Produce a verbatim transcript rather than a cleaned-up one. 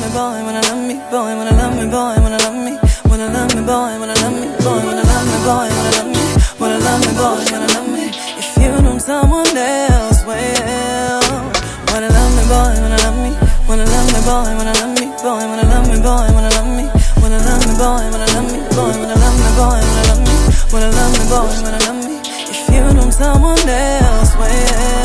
boy, wanna love me, boy, wanna love me, boy, wanna love me, wanna love me, boy, wanna love me, boy, wanna love me, boy, wanna love me, wanna love me, boy, wanna love me. If you know someone else, well, wanna love me, boy, wanna love me, wanna love me, boy, wanna love me, boy, wanna love me, boy, wanna love me, wanna love me, boy, wanna love me, boy, wanna love me, boy, wanna love me, wanna love me, boy, wanna love me. If you know someone else, well.